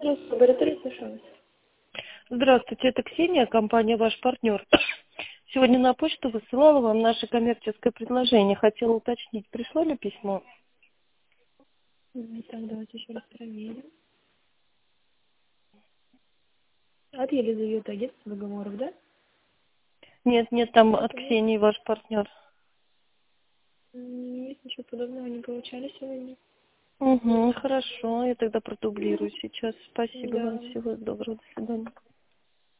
Лаборатория, слушаю вас. Здравствуйте, это Ксения, компания «Ваш партнер». Сегодня на почту высылала вам наше коммерческое предложение. Хотела уточнить, пришло ли письмо? Так, давайте еще раз проверим. От Елизаветы, агентство договоров, да? Нет, нет, там от Нет, Ксении «Ваш партнер». нет, ничего подобного не получали сегодня. Угу, хорошо, я тогда продублирую сейчас. Спасибо вам, Да. всего доброго, до свидания.